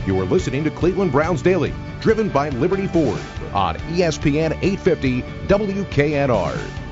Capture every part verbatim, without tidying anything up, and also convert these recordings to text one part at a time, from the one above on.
You are listening to Cleveland Browns Daily, driven by Liberty Ford on E S P N eight fifty W K N R.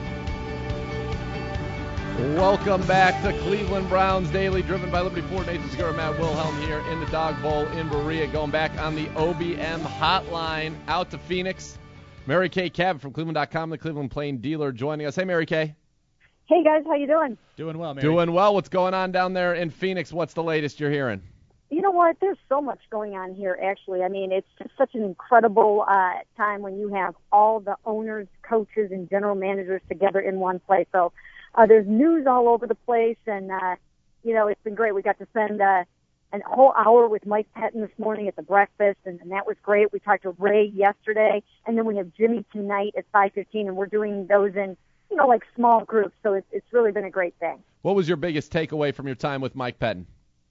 Welcome back to Cleveland Browns Daily, driven by Liberty Ford. Nathan Segura, Matt Wilhelm here in the Dog Bowl in Berea. Going back on the O B M hotline out to Phoenix. Mary Kay Cabot from Cleveland dot com, the Cleveland Plain dealer, joining us. Hey, Mary Kay. Hey, guys. How you doing? Doing well, Mary. Doing well. What's going on down there in Phoenix? What's the latest you're hearing? You know what? There's so much going on here, actually. I mean, it's just such an incredible uh, time when you have all the owners, coaches, and general managers together in one place. So uh, there's news all over the place, and, uh, you know, it's been great. We got to spend uh, a whole hour with Mike Pettine this morning at the breakfast, and, and that was great. We talked to Ray yesterday, and then we have Jimmy tonight at five fifteen, and we're doing those in, you know, like small groups. So it's, it's really been a great thing. What was your biggest takeaway from your time with Mike Pettine?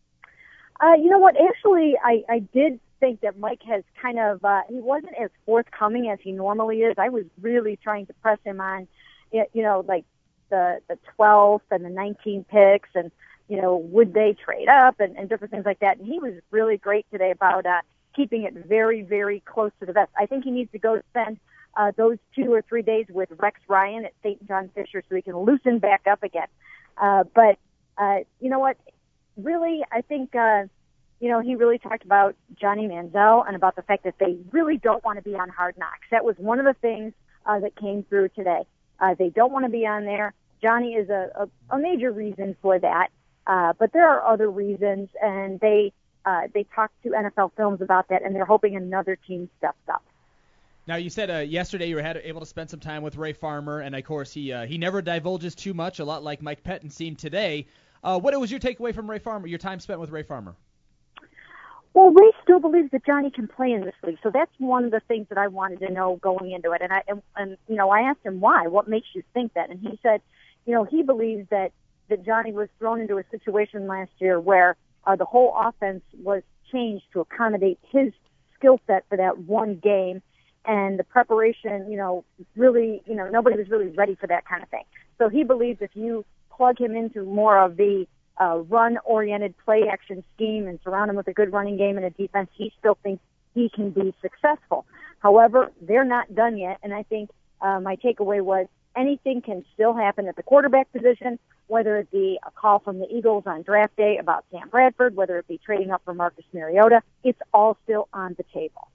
Uh, you know what? Actually, I, I did think that Mike has kind of, uh, he wasn't as forthcoming as he normally is. I was really trying to press him on, you know, like the, the twelfth and the nineteenth picks and, you know, would they trade up and, and different things like that. And he was really great today about uh, keeping it very, very close to the vest. I think he needs to go spend uh, those two or three days with Rex Ryan at Saint John Fisher so he can loosen back up again. Uh, but, uh, you know what? Really, I think, uh, you know, he really talked about Johnny Manziel and about the fact that they really don't want to be on Hard Knocks. That was one of the things uh, that came through today. Uh, they don't want to be on there. Johnny is a, a, a major reason for that, uh, but there are other reasons, and they uh, they talked to N F L Films about that, and they're hoping another team steps up. Now, you said uh, yesterday you were had, able to spend some time with Ray Farmer, and, of course, he uh, he never divulges too much, a lot like Mike Pettine seemed today. Uh, what was your takeaway from Ray Farmer, your time spent with Ray Farmer? Well, Ray still believes that Johnny can play in this league, so that's one of the things that I wanted to know going into it. And I, and, and you know, I asked him why. What makes you think that? And he said, you know, he believes that that Johnny was thrown into a situation last year where uh, the whole offense was changed to accommodate his skill set for that one game, and the preparation, you know, really, you know, nobody was really ready for that kind of thing. So he believes if you plug him into more of the uh, run-oriented play-action scheme and surround him with a good running game and a defense, he still thinks he can be successful. However, they're not done yet, and I think uh, my takeaway was anything can still happen at the quarterback position, whether it be a call from the Eagles on draft day about Sam Bradford, whether it be trading up for Marcus Mariota. It's all still on the table.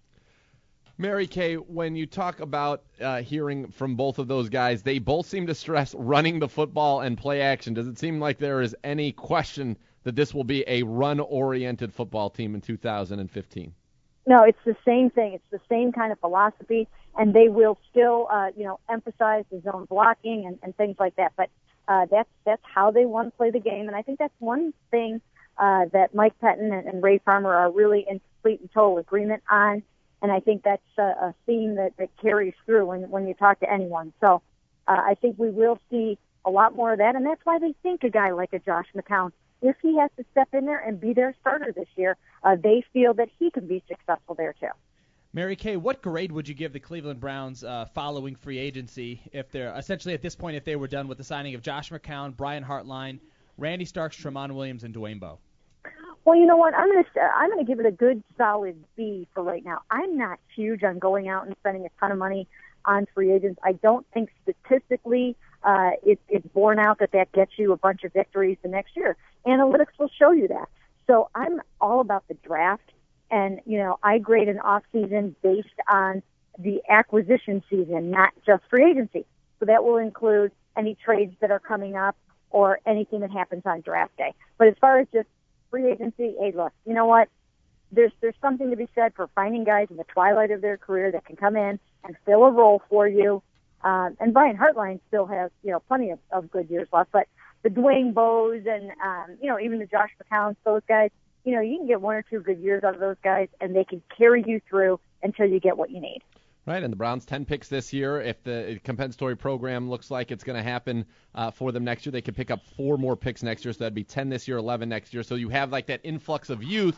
Mary Kay, when you talk about uh, hearing from both of those guys, they both seem to stress running the football and play action. Does it seem like there is any question that this will be a run-oriented football team in two thousand fifteen? No, it's the same thing. It's the same kind of philosophy, and they will still, uh, you know, emphasize the zone blocking and, and things like that. But uh, that's that's how they want to play the game, and I think that's one thing uh, that Mike Pettine and, and Ray Farmer are really in complete and total agreement on. And I think that's a, a theme that, that carries through when, when you talk to anyone. So uh, I think we will see a lot more of that, and that's why they think a guy like a Josh McCown, if he has to step in there and be their starter this year, uh, they feel that he can be successful there too. Mary Kay, what grade would you give the Cleveland Browns uh, following free agency if they're essentially at this point if they were done with the signing of Josh McCown, Brian Hartline, Randy Starks, Tramon Williams, and Dwayne Bowe? Well, you know what? I'm going to I'm going to give it a good solid B for right now. I'm not huge on going out and spending a ton of money on free agents. I don't think statistically uh, it, it's borne out that that gets you a bunch of victories the next year. Analytics will show you that. So I'm all about the draft, and you know I grade an off season based on the acquisition season, not just free agency. So that will include any trades that are coming up or anything that happens on draft day. But as far as just free agency, hey, look, you know what? There's there's something to be said for finding guys in the twilight of their career that can come in and fill a role for you. Um, and Brian Hartline still has, you know, plenty of, of good years left. But the Dwayne Bowe's and, um, you know, even the Josh McCowns, those guys, you know, you can get one or two good years out of those guys, and they can carry you through until you get what you need. Right, and the Browns ten picks this year. If the compensatory program looks like it's going to happen uh, for them next year, they could pick up four more picks next year, so that'd be ten this year, eleven next year. So you have like that influx of youth,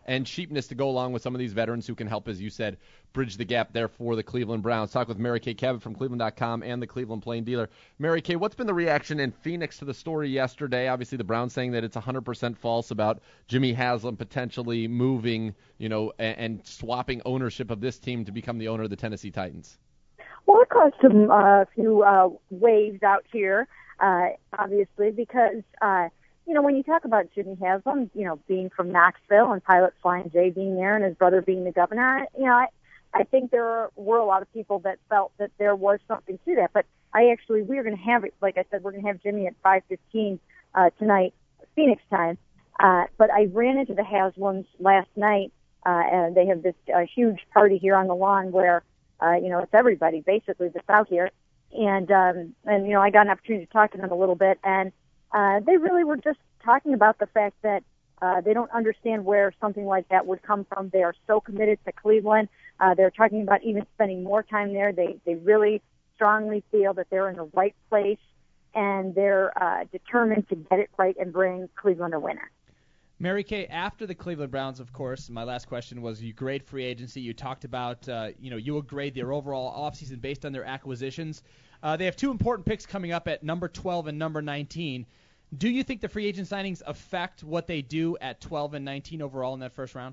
and cheapness to go along with some of these veterans who can help, as you said, bridge the gap there for the Cleveland Browns. Talk with Mary Kay Cabot from Cleveland dot com and the Cleveland Plain Dealer. Mary Kay, what's been the reaction in Phoenix to the story yesterday? Obviously, the Browns saying that it's one hundred percent false about Jimmy Haslam potentially moving, you know, and, and swapping ownership of this team to become the owner of the Tennessee Titans. Well, it caused some uh, few uh, waves out here, uh, obviously, because uh, you know, when you talk about Jimmy Haslam, you know, being from Knoxville and Pilot Flying J being there and his brother being the governor, you know, I, I think there were a lot of people that felt that there was something to that. But I actually, we are going to have it, like I said, we're going to have Jimmy at five fifteen uh, tonight, Phoenix time. Uh, but I ran into the Haslams last night, uh, and they have this uh, huge party here on the lawn where, uh, you know, it's everybody basically that's out here. And, um, and, you know, I got an opportunity to talk to them a little bit, and Uh, they really were just talking about the fact that uh, they don't understand where something like that would come from. They are so committed to Cleveland. Uh, they're talking about even spending more time there. They they really strongly feel that they're in the right place, and they're uh, determined to get it right and bring Cleveland a winner. Mary Kay, after the Cleveland Browns, of course, my last question was you grade free agency. You talked about, uh, you know, you will grade their overall offseason based on their acquisitions. Uh, they have two important picks coming up at number twelve and number nineteen. Do you think the free agent signings affect what they do at twelve and nineteen overall in that first round?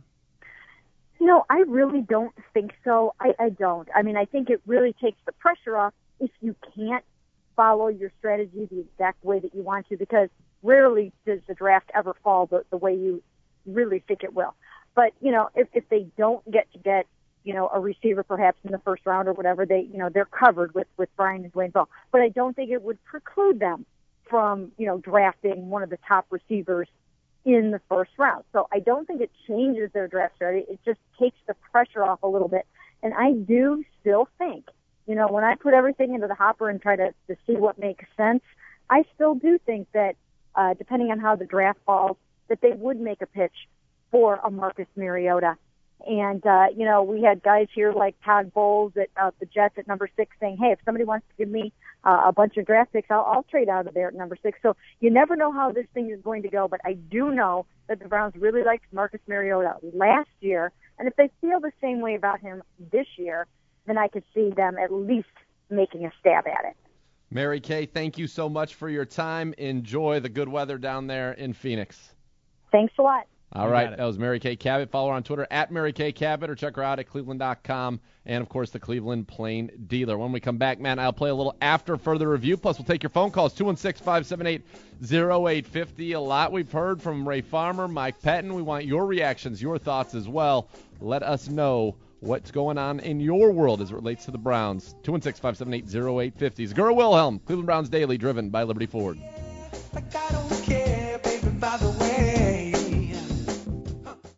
No, I really don't think so. I, I don't. I mean, I think it really takes the pressure off if you can't follow your strategy the exact way that you want to, because rarely does the draft ever fall the, the way you really think it will. But, you know, if, if they don't get to get, you know, a receiver perhaps in the first round or whatever, they, you know, they're covered with, with Brian and Dwayne Bell. But I don't think it would preclude them from, you know, drafting one of the top receivers in the first round. So I don't think it changes their draft strategy. It just takes the pressure off a little bit. And I do still think, you know, when I put everything into the hopper and try to, to see what makes sense, I still do think that, uh, depending on how the draft falls, that they would make a pitch for a Marcus Mariota. And, uh, you know, we had guys here like Todd Bowles at uh, the Jets at number six saying, hey, if somebody wants to give me uh, a bunch of draft picks, I'll, I'll trade out of there at number six. So you never know how this thing is going to go, but I do know that the Browns really liked Marcus Mariota last year. And if they feel the same way about him this year, then I could see them at least making a stab at it. Mary Kay, thank you so much for your time. Enjoy the good weather down there in Phoenix. Thanks a lot. All right, that was Mary Kay Cabot. Follow her on Twitter at Mary Kay Cabot, or check her out at Cleveland dot com and, of course, the Cleveland Plain Dealer. When we come back, man, I'll play a little after further review. Plus, we'll take your phone calls, two one six, five seven eight, zero eight five zero. A lot we've heard from Ray Farmer, Mike Pettin. We want your reactions, your thoughts as well. Let us know what's going on in your world as it relates to the Browns. two one six, five seven eight, zero eight five zero. Zagura Wilhelm, Cleveland Browns Daily, driven by Liberty Ford.